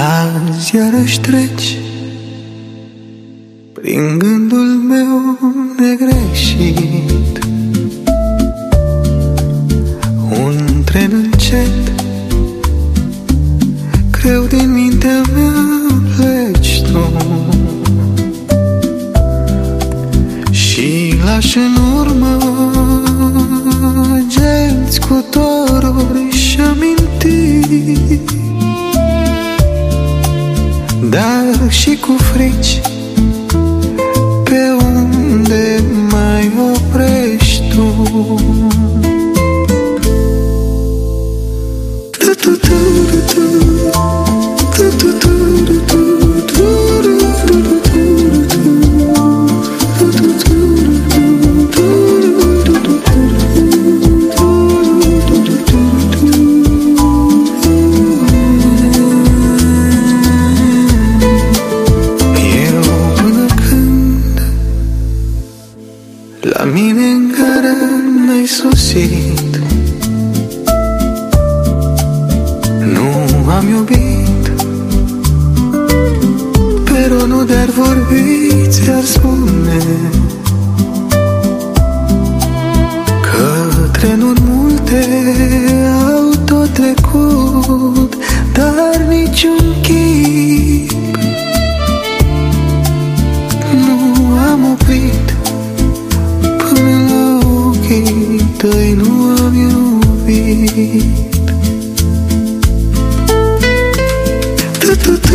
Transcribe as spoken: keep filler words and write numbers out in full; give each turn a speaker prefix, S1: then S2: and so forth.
S1: Azi iarăși treci prin gândul meu negreșit. Un tren încet, greu din mintea mea pleci tu și lași în urmă genți cu doruri și amintiri, dar și cu frici. Pe unde mai oprești tu? La mine în gara n-ai sosit, nu am iubit, peronul de-ar vorbi ți-ar spune că trenuri multe au tot trecut, dar niciun chip nu am oprit. Tăi nu am iubit.